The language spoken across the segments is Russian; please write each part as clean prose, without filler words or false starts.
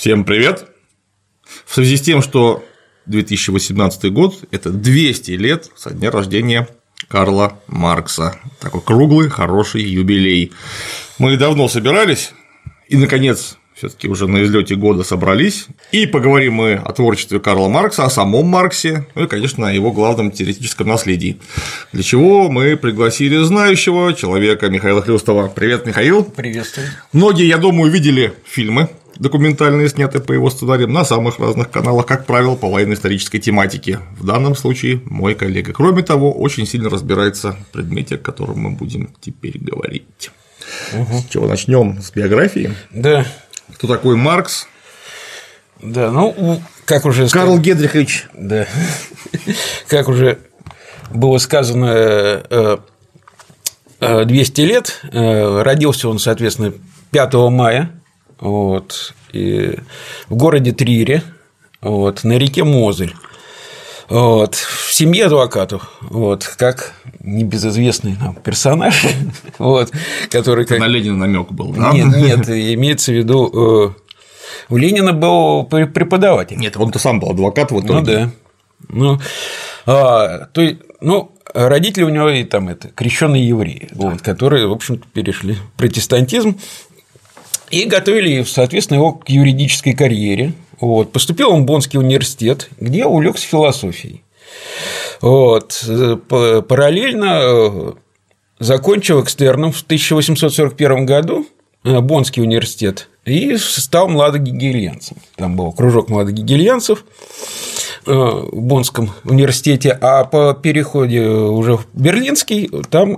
Всем привет! В связи с тем, что 2018 год – это 200 лет со дня рождения Карла Маркса. Такой круглый, хороший юбилей. Мы давно собирались и, наконец, все-таки уже на излете года собрались, и поговорим мы о творчестве Карла Маркса, о самом Марксе, ну и, конечно, о его главном теоретическом наследии. Для чего мы пригласили знающего человека Михаила Хлюстова. Привет, Михаил. Приветствую. Многие, я думаю, видели фильмы документальные, снятые по его сценариям на самых разных каналах, как правило, по военно-исторической тематике. В данном случае мой коллега. Кроме того, очень сильно разбирается в предмете, о котором мы будем теперь говорить. С чего начнем? С биографии? Да. Кто такой Маркс? Да, ну, как уже Карл Генрихович. Да. Как уже было сказано, 200 лет. Родился он, соответственно, 5 мая. Вот, и в городе Триере, вот, на реке Мозель. Вот, в семье адвокатов, вот, как небезызвестный нам персонаж, вот, который как… На Ленина намек был, да? Нет, имеется в виду, у Ленина был преподаватель. Нет, он-то сам был адвокат в итоге. Ну да. Родители у него и там крещеные евреи, вот, которые, в общем-то, перешли в протестантизм. И готовили, соответственно, его к юридической карьере. Вот. Поступил он в Боннский университет, где увлекся философией. Вот. Параллельно закончил экстерном в 1841 году Боннский университет и стал младогегельянцем. Там был кружок младогегельянцев в Боннском университете, а по переходе уже в Берлинский там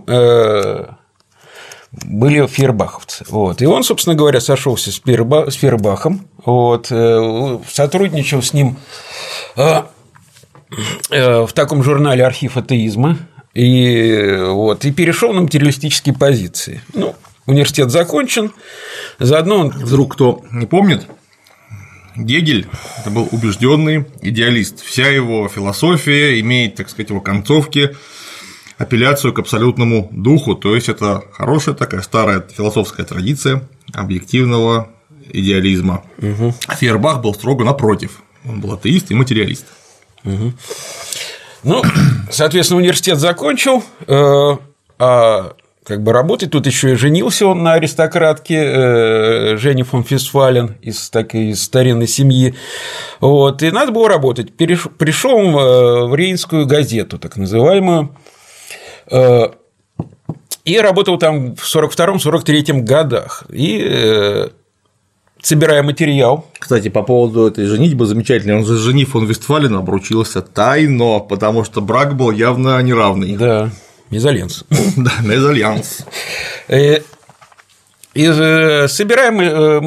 были фейербаховцы. Вот. И он, собственно говоря, сошелся с Фейербахом, вот, сотрудничал с ним в таком журнале «Архив атеизма» и перешел на материалистические позиции. Ну, университет закончен, заодно он… Вдруг кто не помнит, Гегель – это был убежденный идеалист. Вся его философия имеет, так сказать, его концовки апелляцию к абсолютному духу, то есть это хорошая такая старая философская традиция объективного идеализма. А Фейербах был строго напротив, он был атеист и материалист. Ну, соответственно, университет закончил, работать тут еще и женился он на аристократке Жене фон Вестфален из старинной семьи. Вот, и надо было работать. Пришел в Рейнскую газету, так называемую. И работал там в 1942-1943 годах. И, собирая материал… Кстати, по поводу этой женитьбы замечательно. Он же с Женей фон Вестфален обручился тайно, потому что брак был явно неравный. Да, мезальянс. Да, мезальянс. И собираем…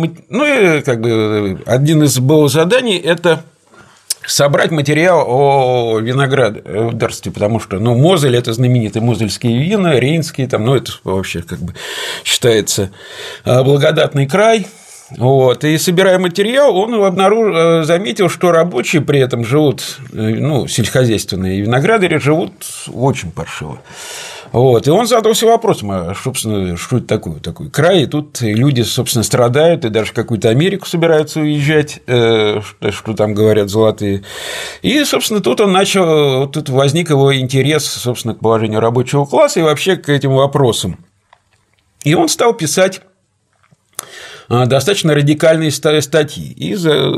один из было заданий – это собрать материал о виноградарстве, потому что, Мозель – это знаменитые мозельские вина, рейнские, это вообще считается благодатный край. Вот. И собирая материал, он заметил, что рабочие при этом живут, сельскохозяйственные виноградари живут очень паршиво. Вот. И он задался вопросом, собственно, что это такой край, и тут люди, собственно, страдают, и даже в какую-то Америку собираются уезжать, что там говорят золотые. И, собственно, тут возник его интерес, собственно, к положению рабочего класса и вообще к этим вопросам. И он стал писать достаточно радикальные статьи. И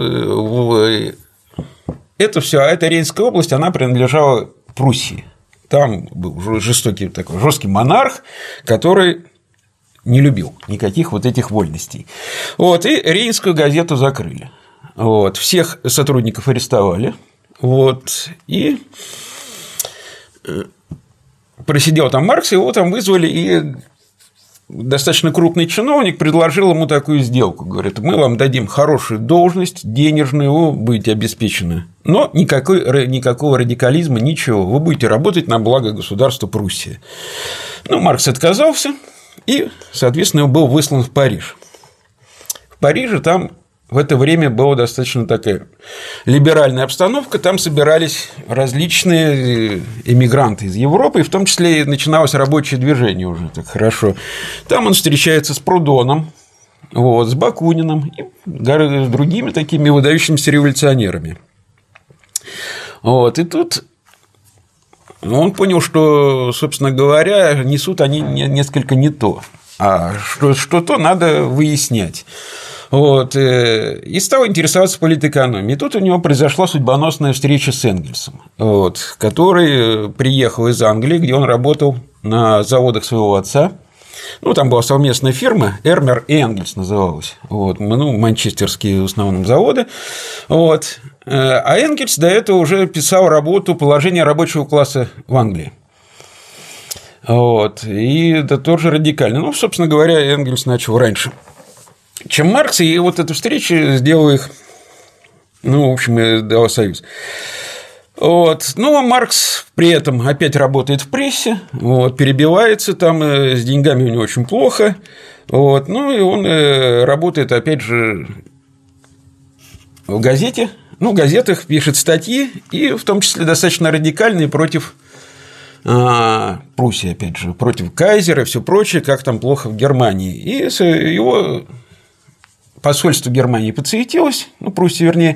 эта Рейнская область, она принадлежала Пруссии. Там был жесткий монарх, который не любил никаких этих вольностей. Вот, и Рейнскую газету закрыли. Вот, всех сотрудников арестовали. Вот, и просидел там Маркс, его там вызвали, и достаточно крупный чиновник предложил ему такую сделку. Говорит, мы вам дадим хорошую должность, денежную, вы будете обеспечены. Но никакого радикализма, ничего. Вы будете работать на благо государства Пруссии. Маркс отказался и, соответственно, был выслан в Париж. В Париже там в это время была достаточно такая либеральная обстановка, там собирались различные эмигранты из Европы, и в том числе начиналось рабочее движение уже так хорошо. Там он встречается с Прудоном, вот, с Бакуниным и с другими такими выдающимися революционерами. Вот, и тут он понял, что, собственно говоря, несут они несколько не то, а что-то надо выяснять. Вот, и стал интересоваться политэкономией. И тут у него произошла судьбоносная встреча с Энгельсом, вот, который приехал из Англии, где он работал на заводах своего отца. Ну, там была совместная фирма, Эрмер и Энгельс называлась. Вот, ну, манчестерские в основном заводы. Вот. А Энгельс до этого уже писал работу «Положение рабочего класса в Англии». Вот. И это тоже радикально. Ну, собственно говоря, Энгельс начал раньше, чем Маркс, и вот эта встреча сделала их, ну, в общем, дала союз. Вот. Ну, а Маркс при этом опять работает в прессе, вот, перебивается там, с деньгами у него очень плохо. Вот. Ну, и он работает, опять же, в газете. Ну, в газетах пишет статьи, и в том числе достаточно радикальные против Пруссии, опять же, против кайзера и все прочее, как там плохо в Германии. И его посольство Германии подсуетилось, ну, Пруссии, вернее,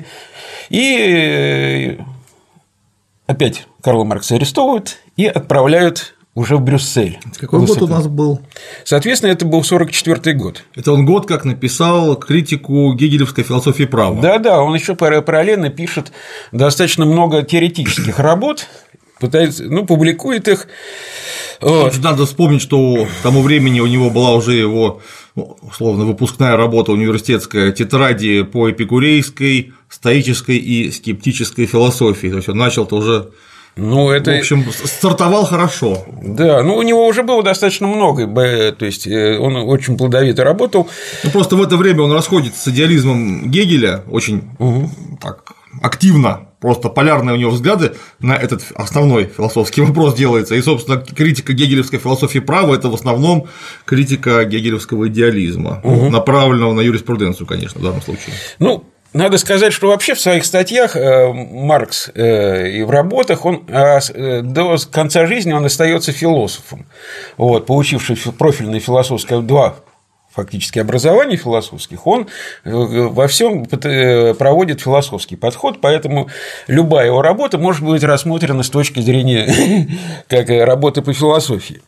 и опять Карла Маркса арестовывают и отправляют уже в Брюссель. Какой год у нас был? Соответственно, это был 1944 год. Это он год как написал критику гегелевской философии права. Да, он еще параллельно пишет достаточно много теоретических работ, пытается, ну, публикует их. Вот. Надо вспомнить, что к тому времени у него была уже его, условно, выпускная работа университетская «Тетради по эпикурейской, стоической и скептической философии». То есть он начал-то уже, ну, это... в общем, стартовал хорошо. Да, ну, у него уже было достаточно много, то есть он очень плодовито работал. Ну, просто в это время он расходится с идеализмом Гегеля очень так активно. Просто полярные у него взгляды на этот основной философский вопрос делается. И, собственно, критика гегелевской философии права – это в основном критика гегелевского идеализма, направленного на юриспруденцию, конечно, в данном случае. Ну, надо сказать, что вообще в своих статьях Маркс и в работах он до конца жизни он остается философом, вот, получивший профильное философское фактически образований философских, он во всем проводит философский подход, поэтому любая его работа может быть рассмотрена с точки зрения как работы по философии.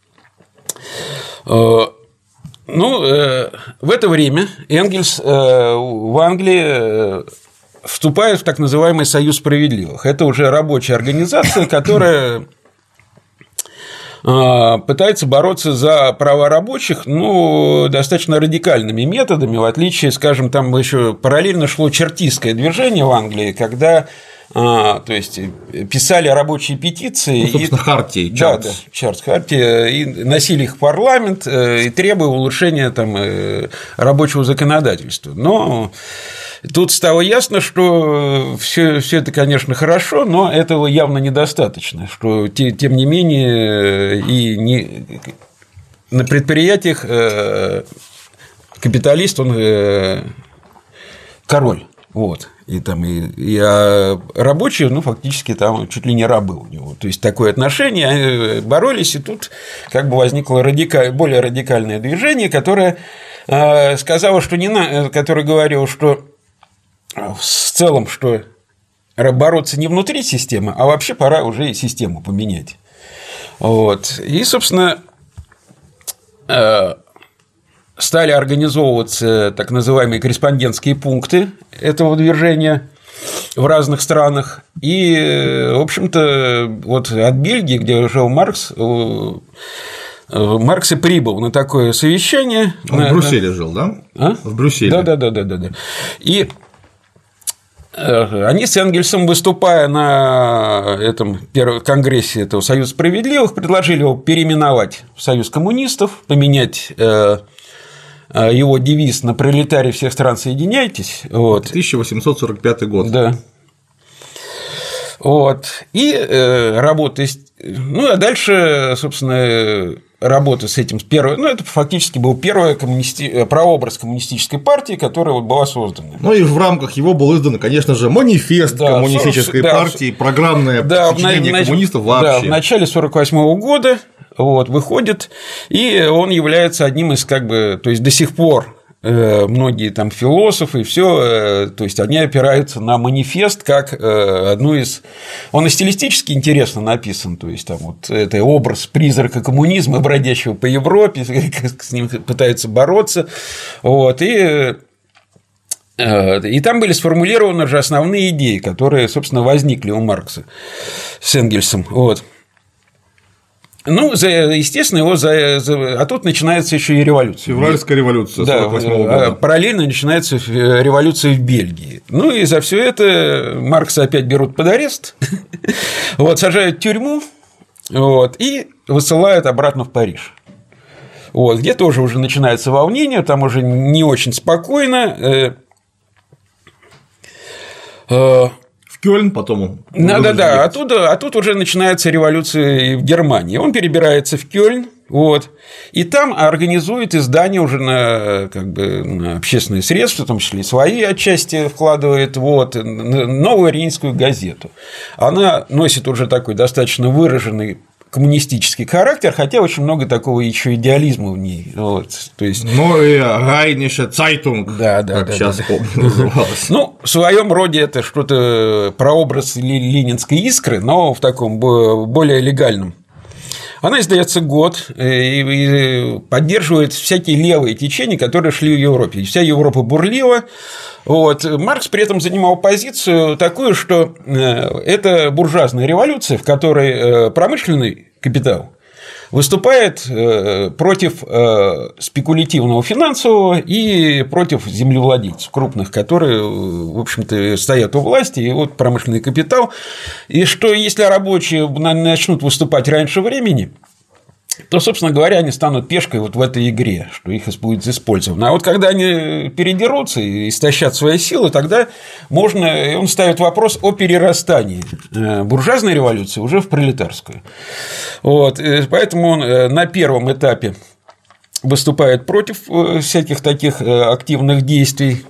Ну, в это время Энгельс в Англии вступает в так называемый Союз справедливых. Это уже рабочая организация, которая пытается бороться за права рабочих, ну, достаточно радикальными методами, в отличие, скажем, там еще параллельно шло чертистское движение в Англии, когда, то есть, писали рабочие петиции, ну, собственно, хартии, хартии, и носили их в парламент и требовали улучшения там рабочего законодательства. Но тут стало ясно, что все это, конечно, хорошо, но этого явно недостаточно, что, тем не менее, на предприятиях капиталист, он король, вот, а рабочие, ну, фактически там чуть ли не рабы у него, то есть такое отношение, они боролись, и тут как бы возникло более радикальное движение, которое сказало, что которое говорило, что в целом, что бороться не внутри системы, а вообще пора уже и систему поменять. Вот. И, собственно, стали организовываться так называемые корреспондентские пункты этого движения в разных странах. И, в общем-то, вот от Бельгии, где жил Маркс, Маркс и прибыл на такое совещание. Он в Брюсселе жил, да? В Брюсселе. Да. И они с Энгельсом, выступая на этом первом конгрессе этого Союза справедливых, предложили его переименовать в Союз коммунистов, поменять его девиз на «Пролетарии всех стран, соединяйтесь». Вот. 1845 год. Да. Вот. И работа. Ну, а дальше, собственно, работа с этим первой. Ну, это фактически был первый прообраз коммунистической партии, которая была создана. Ну, и в рамках его был издан, конечно же, манифест коммунистической партии, программное сочинение коммунистов вообще. Да, в начале 1948 года вот, выходит, и он является одним из, как бы, то есть до сих пор многие там философы, все, то есть они опираются на манифест как одну из… Он и стилистически интересно написан, то есть там вот это образ призрака коммунизма, бродящего по Европе, с ним пытаются бороться, вот, и там были сформулированы же основные идеи, которые, собственно, возникли у Маркса с Энгельсом, вот. Ну, естественно, а тут начинается еще и революция. Февральская революция 1948 года. Параллельно начинается революция в Бельгии. Ну, и за все это Маркса опять берут под арест, вот, сажают в тюрьму, вот, и высылают обратно в Париж. Вот, где тоже уже начинается волнение, там уже не очень спокойно. В Кёльн, потом… Да, а тут уже начинается революция в Германии. Он перебирается в Кёльн, вот, и там организует издание уже на общественные средства, в том числе и свои отчасти вкладывает, вот, новую Рейнскую газету. Она носит уже такой достаточно выраженный коммунистический характер, хотя очень много такого еще идеализма в ней. Вот, то есть… Ну, и Rheinische Zeitung, как сейчас помню, называлось. Ну, в своем роде это что-то прообраз ленинской искры, но в таком более легальном. Она издается год и поддерживает всякие левые течения, которые шли в Европе. Вся Европа бурлила. Вот. Маркс при этом занимал позицию такую, что это буржуазная революция, в которой промышленный капитал выступает против спекулятивного финансового и против землевладельцев крупных, которые, в общем-то, стоят у власти, и вот промышленный капитал. И что если рабочие начнут выступать раньше времени, то, собственно говоря, они станут пешкой вот в этой игре, что их будет использовано. А вот когда они передерутся и истощат свои силы, тогда можно… И он ставит вопрос о перерастании буржуазной революции уже в пролетарскую. Вот. Поэтому он на первом этапе выступает против всяких таких активных действий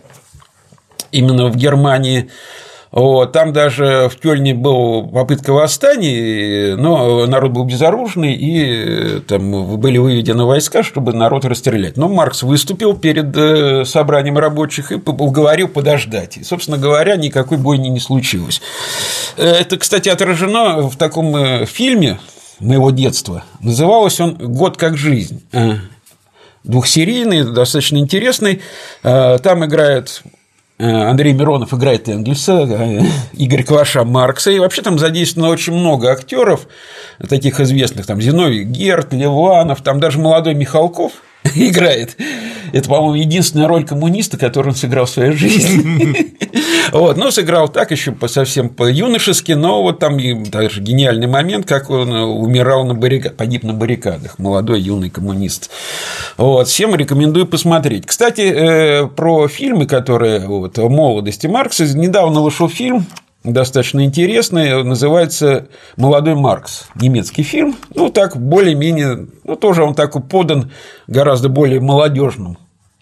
именно в Германии. Вот, там даже в Кёльне была попытка восстания, но народ был безоружный, и там были выведены войска, чтобы народ расстрелять. Но Маркс выступил перед собранием рабочих и уговорил подождать. И, собственно говоря, никакой бойни не случилось. Это, кстати, отражено в таком фильме моего детства. Назывался он «Год как жизнь». Двухсерийный, достаточно интересный. Там играет… Андрей Миронов играет Энгельса, Игорь Кваша Маркса, и вообще там задействовано очень много актеров таких известных, там Зиновий Герд, Ливанов, там даже молодой Михалков играет. Это, по-моему, единственная роль коммуниста, которую он сыграл в своей жизни. Вот, но сыграл так еще совсем по-юношески, но вот там даже гениальный момент, как он умирал погиб на баррикадах, молодой юный коммунист. Вот, всем рекомендую посмотреть. Кстати, про фильмы, которые вот, о молодости Маркса, недавно вышел фильм, достаточно интересный, называется «Молодой Маркс», немецкий фильм, ну, так, более-менее, ну, тоже он так подан гораздо более молодежным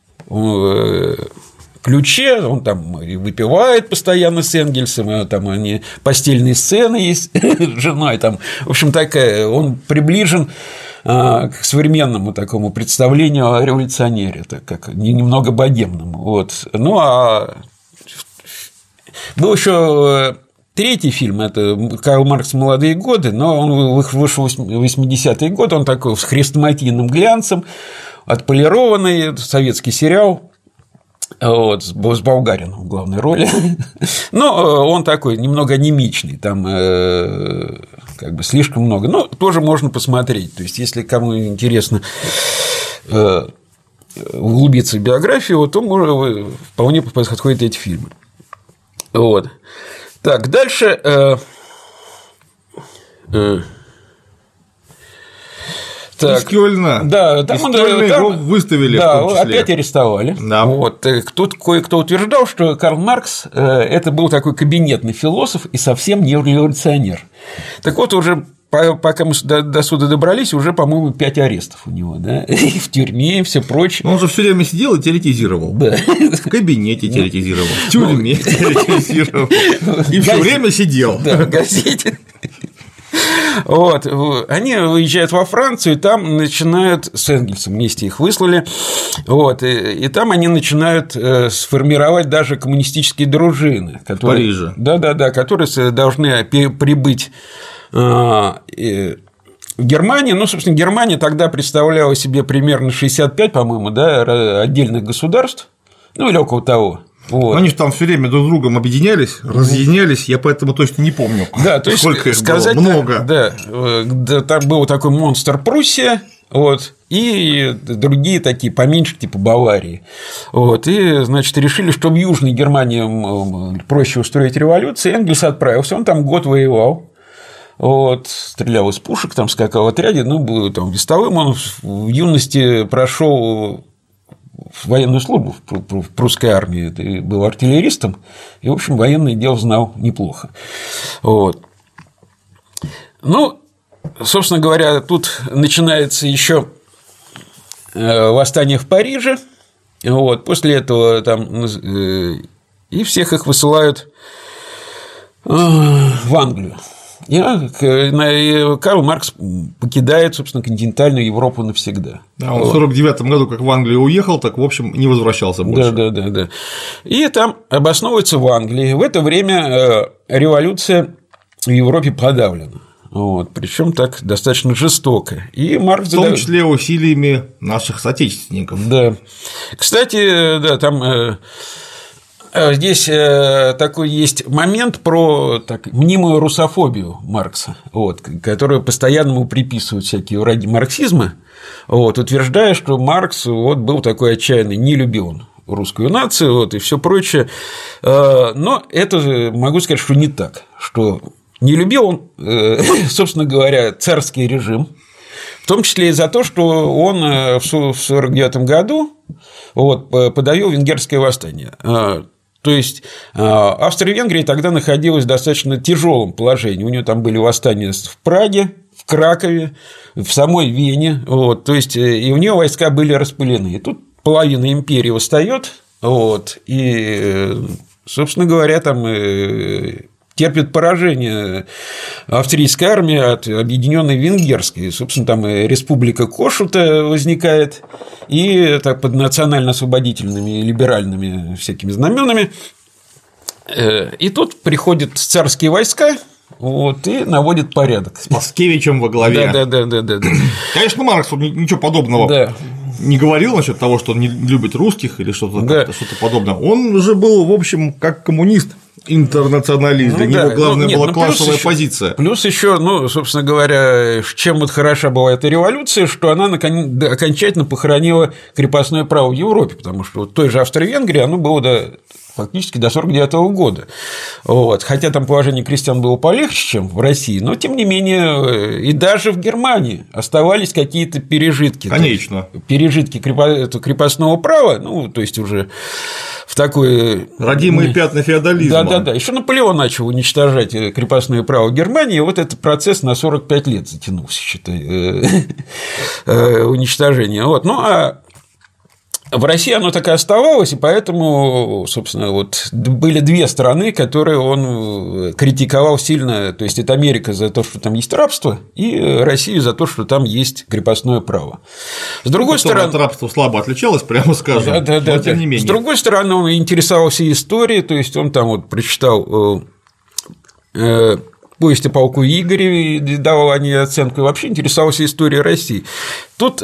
ключе, он там выпивает постоянно с Энгельсом, там они постельные сцены есть с женой, там, в общем, такая, он приближен к современному такому представлению о революционере, так как немного богемному, вот. Ну, а был еще третий фильм, это Карл Маркс «Молодые годы», но он вышел в 80-е годы, он такой с хрестоматийным глянцем, отполированный советский сериал. Вот, с Болгарином в главной роли. Но он такой немного анемичный, там как бы слишком много. Но тоже можно посмотреть. То есть, если кому интересно углубиться в биографию, то вполне подходят эти фильмы. Вот. Так, дальше. Из Кёльна. Да, там его выставили, да, в том числе. Опять арестовали. Да. Вот. Тут кое-кто утверждал, что Карл Маркс это был такой кабинетный философ и совсем не революционер. Так вот, уже пока мы до суда добрались, уже, по-моему, 5 арестов у него, да, и в тюрьме, и все прочее. Он же все время сидел и теоретизировал. Да. В кабинете теоретизировал, в тюрьме теоретизировал. И все время сидел. Да, в газете. Вот. Они уезжают во Францию, и там начинают с Энгельсом вместе их выслали. Вот. И там они начинают сформировать даже коммунистические дружины. Которые, в Париже. Да, которые должны прибыть в Германии. Ну, собственно, Германия тогда представляла себе примерно 65, по-моему, да, отдельных государств. Ну, или около того. Вот. Они же там все время друг с другом объединялись, разъединялись, я поэтому точно не помню. Да, то есть сколько их сказать, было. Много. Да, там был такой монстр Пруссия, вот, и другие такие поменьше, типа Баварии. Вот, и, значит, решили, что в Южной Германии проще устроить революцию. Энгельс отправился, он там год воевал. Вот, стрелял из пушек, там скакал в отряде, ну, был там вестовым, он в юности прошел военную службу в прусской армии, ты был артиллеристом, и, в общем, военное дело знал неплохо. Вот. Ну, собственно говоря, тут начинается еще восстание в Париже, вот, после этого там и всех их высылают в Англию. И Карл Маркс покидает, собственно, континентальную Европу навсегда. Да, он в 1949 году, как в Англию уехал, так, в общем, не возвращался больше. Да. И там обосновывается в Англии. В это время революция в Европе подавлена. Вот, причем так достаточно жестоко. И Маркс в том числе усилиями наших соотечественников. Да. Кстати, да, там. Здесь такой есть момент про мнимую русофобию Маркса, вот, которую постоянно ему приписывают всякие враги марксизма, вот, утверждая, что Маркс вот, был такой отчаянный, не любил он русскую нацию вот, и все прочее. Но это могу сказать, что не так, что не любил он, собственно говоря, царский режим, в том числе и за то, что он в 1949 году вот, подавил венгерское восстание. То есть Австро-Венгрия тогда находилась в достаточно тяжелом положении. У нее там были восстания в Праге, в Кракове, в самой Вене. Вот, то есть и у нее войска были распылены. И тут половина империи восстает, вот, и, собственно говоря, там терпит поражение австрийская армия от объединенной венгерской. Собственно, там республика Кошута возникает, и так под национально-освободительными и либеральными всякими знаменами. И тут приходят царские войска, вот, и наводят порядок. С Паскевичем во главе. Да. Конечно, Маркс ничего подобного не говорил насчет того, что он не любит русских или что-то подобное. Он же был, в общем, как коммунист. Интернационалист, для него главная была классовая позиция. Плюс еще, ну, собственно говоря, чем вот хороша была эта революция, что она окончательно похоронила крепостное право в Европе, потому что вот той же Австро-Венгрии оно было фактически до 1949 года. Вот. Хотя там положение крестьян было полегче, чем в России, но тем не менее и даже в Германии оставались какие-то пережитки. Конечно. Пережитки крепостного права, ну, то есть уже в такой… Родимые пятна феодализма. Да. Еще Наполеон начал уничтожать крепостное право в Германии, и вот этот процесс на 45 лет затянулся, считай, уничтожение. Вот. Ну, а в России оно так и оставалось, и поэтому, собственно, вот были две страны, которые он критиковал сильно, то есть это Америка за то, что там есть рабство, и Россия за то, что там есть крепостное право. С другой стороны, от рабства слабо отличалось, прямо скажем, но тем не менее. С другой стороны, он интересовался историей, то есть он там вот прочитал повесть о полку Игореве, давал о ней оценку, и вообще интересовался историей России. Тут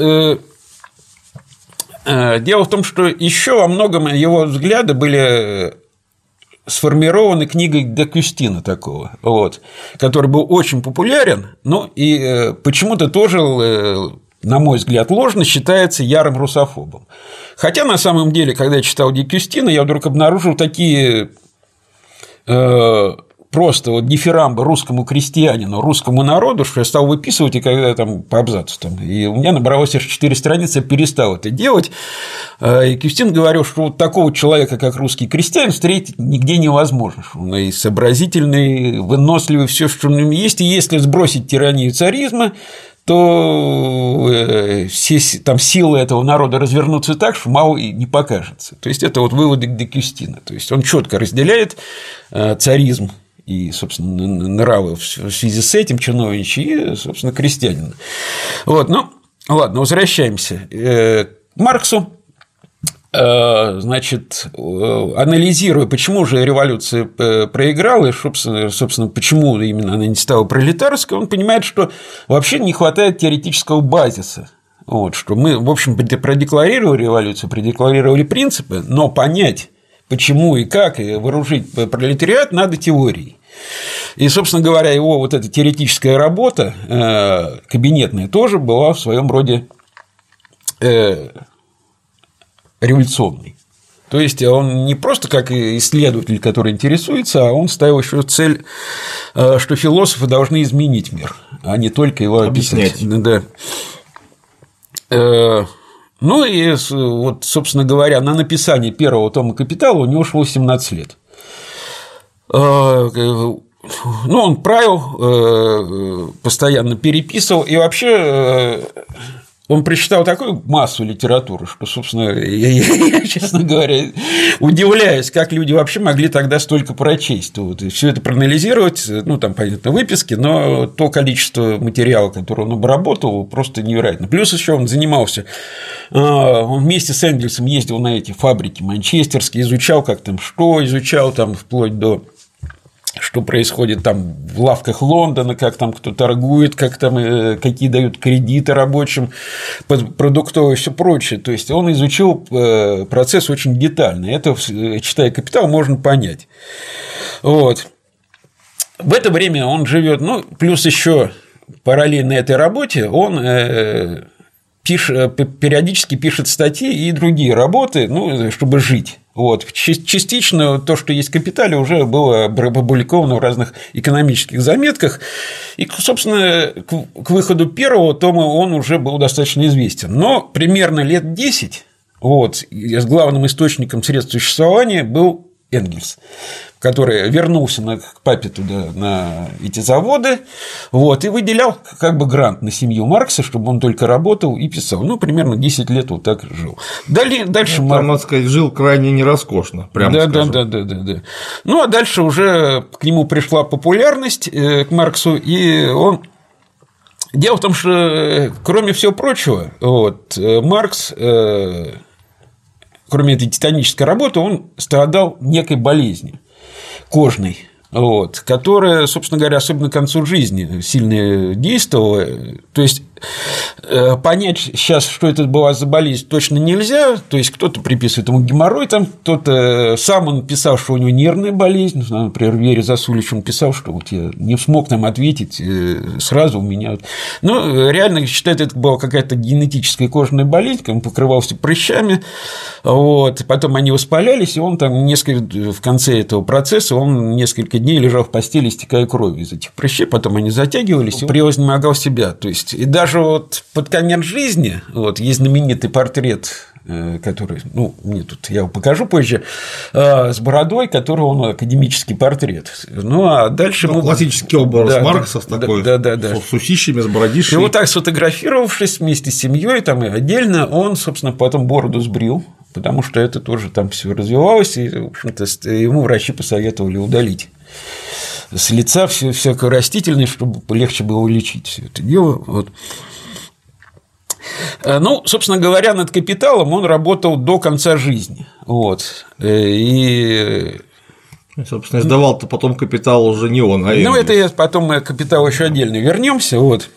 дело в том, что еще во многом его взгляды были сформированы книгой де Кюстина такого, вот, который был очень популярен, но и почему-то тоже, на мой взгляд, ложно считается ярым русофобом. Хотя на самом деле, когда я читал де Кюстина, я вдруг обнаружил такие просто вот дифирамбы русскому крестьянину, русскому народу, что я стал выписывать, и когда там по абзацу там, и у меня набралось аж 4 страницы, я перестал это делать. И Кюстин говорил, что вот такого человека, как русский крестьянин, встретить нигде невозможно. Он и сообразительный, выносливый, все, что в нем есть, и если сбросить тиранию царизма, то все там силы этого народа развернутся так, что мало и не покажется. То есть это вот выводы де Кюстина. То есть он четко разделяет царизм и, собственно, нравы в связи с этим чиновничьи и, собственно, крестьянина. Вот, ну, ладно, возвращаемся к Марксу. Значит, анализируя, почему же революция проиграла, и, собственно, почему именно она не стала пролетарской, он понимает, что вообще не хватает теоретического базиса. Вот, что мы, в общем, продекларировали революцию, продекларировали принципы, но понять, почему и как, и вооружить пролетариат надо теорией. И, собственно говоря, его вот эта теоретическая работа, кабинетная, тоже была в своем роде революционный. То есть он не просто как исследователь, который интересуется, а он ставил еще цель, что философы должны изменить мир, а не только его объяснять. Да. Ну и вот, собственно говоря, на написание первого тома «Капитала» у него шло 17 лет. Ну, он правил, постоянно переписывал, и вообще он прочитал такую массу литературы, что, собственно, я, честно говоря, удивляюсь, как люди вообще могли тогда столько прочесть. Вот, и все это проанализировать, ну, там, понятно, выписки, но то количество материала, которое он обработал, просто невероятно. Плюс еще он занимался, он вместе с Энгельсом ездил на эти фабрики манчестерские, изучал, как там что, изучал там вплоть до что происходит там в лавках Лондона, как там кто торгует, как там, какие дают кредиты рабочим, продуктовые и все прочее. То есть он изучил процесс очень детально. Это, читая «Капитал», можно понять. Вот. В это время он живет, ну, плюс еще параллельно этой работе он периодически пишет статьи и другие работы, ну, чтобы жить. Вот. Частично то, что есть в «Капитале», уже было опубликовано в разных экономических заметках. И, собственно, к выходу первого тома он уже был достаточно известен. Но примерно лет 10 вот, с главным источником средств существования был Энгельс, который вернулся к папе туда на эти заводы, вот, и выделял как бы грант на семью Маркса, чтобы он только работал и писал. Ну, примерно 10 лет вот так жил. Дальше Маркс, надо сказать, жил крайне нероскошно, прямо скажем. Да. Ну, а дальше уже к нему пришла популярность, к Марксу, и он… Дело в том, что, кроме всего прочего, вот, Маркс… Кроме этой титанической работы, он страдал некой болезнью кожной, вот, которая, собственно говоря, особенно к концу жизни сильно действовала. То есть понять сейчас, что это была за болезнь, точно нельзя. То есть кто-то приписывает ему геморрой, там, кто-то сам он писал, что у него нервная болезнь. Например, Вере Засулич он писал, что вот я не смог нам ответить сразу у меня. Ну, реально считает, это была какая-то генетическая кожная болезнь, он покрывался прыщами, вот, потом они воспалялись, и он там в конце этого процесса он несколько дней лежал в постели, истекая кровью из этих прыщей, потом они затягивались, и он превознемогал себя. То есть, и даже вот под конец жизни вот, есть знаменитый портрет, который, ну, мне тут, я его покажу позже, с бородой, который он академический портрет. Ну, а дальше… Ну, классический образ Маркса такой, с усищами, с бородищей. И вот так сфотографировавшись вместе с семьей, там, и отдельно, он, собственно, потом бороду сбрил, потому что это тоже там все развивалось, и, в общем-то, ему врачи посоветовали удалить с лица всякое растительное, чтобы легче было лечить все это дело. Вот. Ну, собственно говоря, над «Капиталом» он работал до конца жизни. Вот. И… Собственно, издавал-то потом «Капитал» уже не он, а Энгельс. Ну, это я потом мы к «Капиталу» еще отдельно вернемся. Вот.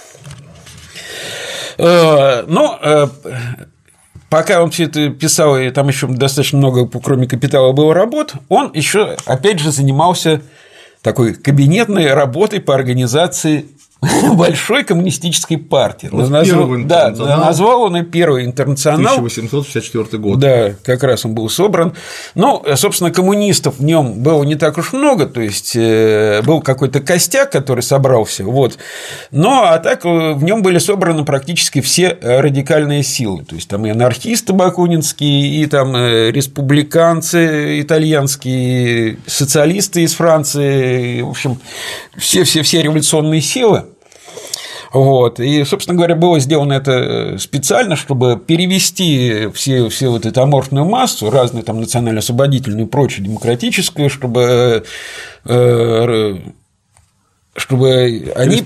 Но пока он все это писал, и там еще достаточно много, кроме «Капитала», было работ, он еще, опять же, занимался такой кабинетной работой по организации большой коммунистической партии. Назвал он и первый интернационал. 1864 год. Да, как раз он был собран. Ну, собственно, коммунистов в нем было не так уж много, то есть был какой-то костяк, который собрался. Вот. Но а так в нем были собраны практически все радикальные силы. То есть там и анархисты бакунинские, и там республиканцы итальянские, и социалисты из Франции, и, в общем, все революционные силы. Вот. И, собственно говоря, было сделано это специально, чтобы перевести все вот эту аморфную массу, разные там национально-освободительную и прочее, демократическую, чтобы они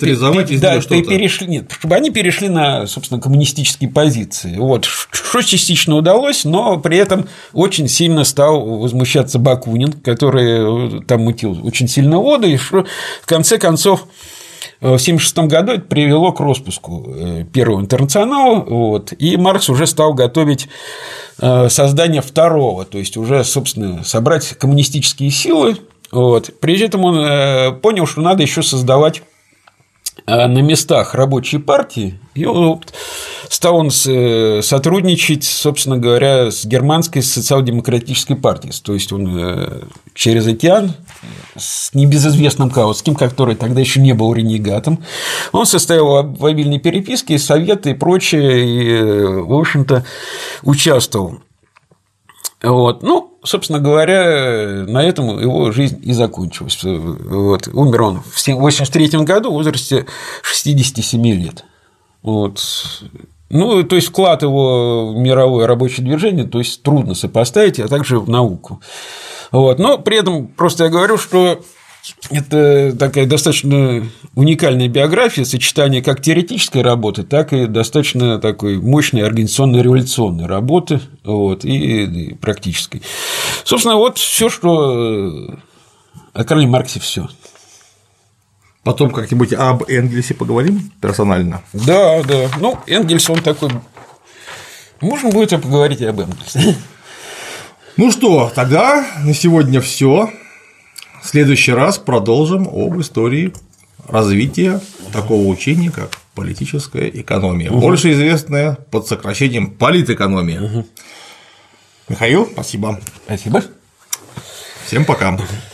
перешли на, собственно, коммунистические позиции. Вот. Что частично удалось, но при этом очень сильно стал возмущаться Бакунин, который там мутил очень сильно воды, и что в конце концов в 1976 году это привело к распуску Первого интернационала, вот, и Маркс уже стал готовить создание второго, то есть уже, собственно, собрать коммунистические силы. Вот. При этом он понял, что надо еще создавать на местах рабочие партии, и вот стал он сотрудничать, собственно говоря, с германской социал-демократической партией, то есть он через океан с небезызвестным Каутским, который тогда еще не был ренегатом, он состоял в обильной переписке, советы и прочее, и, в общем-то, участвовал. Вот. Ну, собственно говоря, на этом его жизнь и закончилась. Вот. Умер он в 1983 году в возрасте 67 лет. Вот. Ну, то есть вклад его в мировое рабочее движение, то есть трудно сопоставить, а также в науку. Вот. Но при этом просто я говорю, что это такая достаточно уникальная биография, сочетание как теоретической работы, так и достаточно такой мощной организационно-революционной работы, вот, и практической. Собственно, вот все, что о Карле Марксе, все. Потом как-нибудь об Энгельсе поговорим персонально. Да. Ну, Энгельс, он такой. Можно будет поговорить и об Энгельсе. Ну что, тогда на сегодня все. В следующий раз продолжим об истории развития такого учения, как политическая экономия, больше известная под сокращением политэкономия. Михаил, спасибо. Спасибо. Всем пока.